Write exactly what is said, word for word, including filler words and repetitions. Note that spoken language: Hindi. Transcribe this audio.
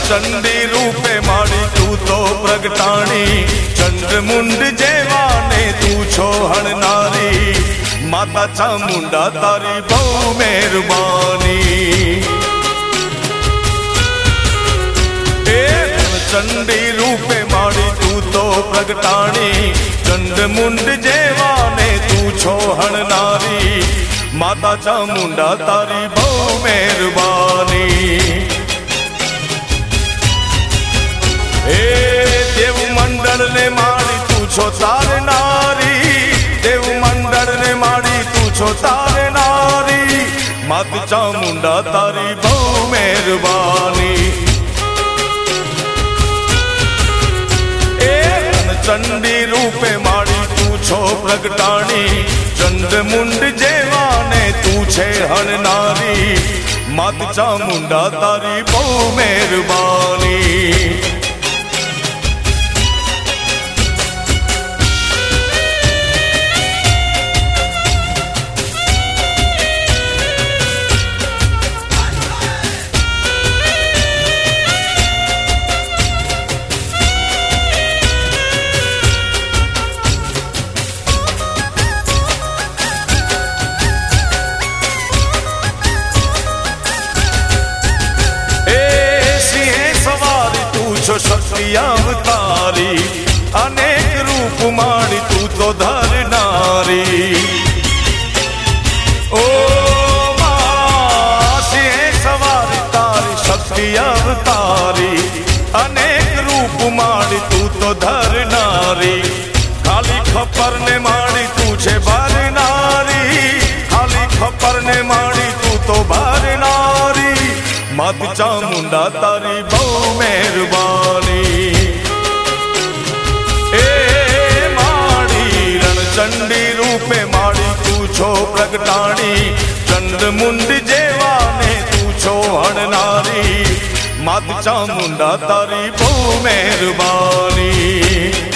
चंडी रूपे माड़ी तू तो प्रगटाणी चंड मुंड जेवाने तू छो हणनारी माता चामुंडा तारी बहु मेहरबानी चंडी रूपे माड़ी तू तो प्रगटाणी चंड मुंड जेवाने तू छो हणनारी माता चामुंडा तारी बहु मेहरबानी हे देव मंडल ने माड़ी तू छो तार नारी देव मंडल ने माड़ी तू छो तार नारी माता चामुंडा तारी बहु मेहरबानी चंडी रूपे माड़ी तू छो प्रगटाणी चंड मुंड जेवाने तू छे हणनारी माता चामुंडा तारी बहु मेहरबानी छो शक्ति अवतारी अनेक रूप माड़ी तू तो धर नारी ओ मासी सवारी तारी शक्ति अवतारी अनेक रूप माड़ी तू तो धर नारी खाली खपर ने माड़ी तू छे भर नारी खाली खपर ने माड़ी तू तो भर नारी माता चामुंडा तारी बहु मेहरबानी ए माड़ी रणचंडी रूपे माड़ी तू छो प्रगटाणी चंड मुंड जेवाने तू छो हणनारी माता चामुंडा तारी बहु मेहरबानी।